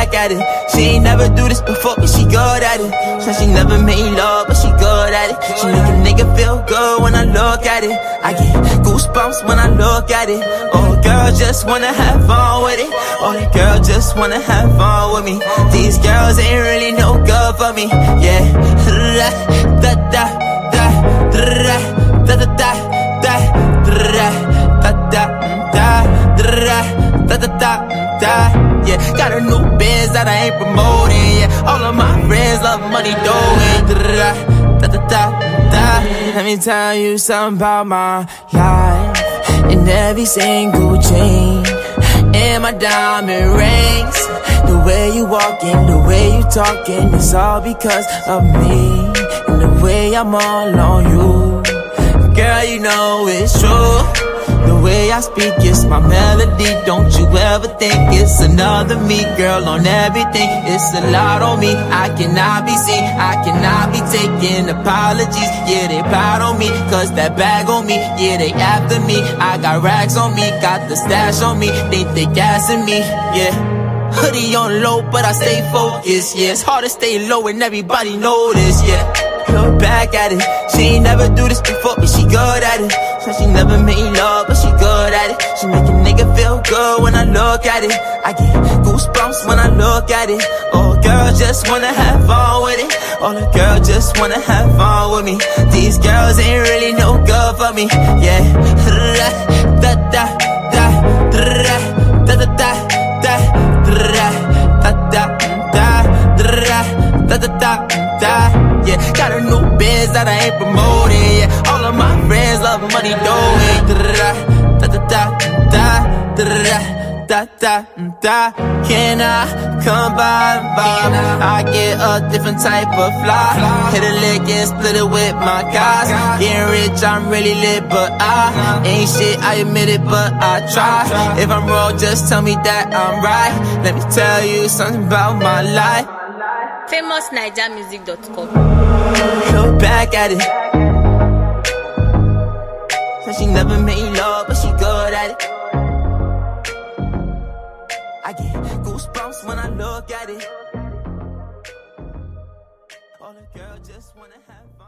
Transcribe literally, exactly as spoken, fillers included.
back at it. She ain't never do this before, but she good at it. Said she never made love, but she good at it. She make a nigga feel good when I look at it. I get goosebumps when I look at it. Oh, girl just wanna have fun with it. Oh, the girl just wanna have fun with me. These girls ain't really no good for me. Yeah. Da da da da da da da da da da da da da da da. Yeah, got a new biz that I ain't promoting. Yeah, all of my friends love money doing. Da da da da da. Let me tell you something about my life. In every single chain, in my diamond rings, the way you walking, the way you talking, it's all because of me. And the way I'm all on you, girl, you know it's true. The way I speak, it's my melody. Don't you ever think it's another me, girl, on everything. It's a lot on me, I cannot be seen, I cannot be taking apologies. Yeah, they proud on me, cause that bag on me. Yeah, they after me, I got rags on me, got the stash on me. Think they gassing me, yeah. Hoodie on low, but I stay focused, yeah. It's hard to stay low and everybody know this, yeah. Look back at it, she ain't never do this before, but she good at it. Said she never made love, but she good at it. She make a nigga feel good when I look at it. I get goosebumps when I look at it. Oh, girl just wanna have fun with it. Oh, the girl just wanna have fun with me. These girls ain't really no good for me. Yeah. Da da da da da da da da da da da da da da da. Yeah, got a new biz that I ain't promoting. Yeah, all of my friends love money doing. Da da da da da da da da. Can I come by and vibe? I get a different type of fly. Hit a lick and split it with my guys. Getting rich, I'm really lit, but I ain't shit, I admit it, but I try. If I'm wrong, just tell me that I'm right. Let me tell you something about my life. famous naija music dot com. Look back at it. Said she never made love, but she good at it. I get goosebumps when I look at it. All the girls just wanna have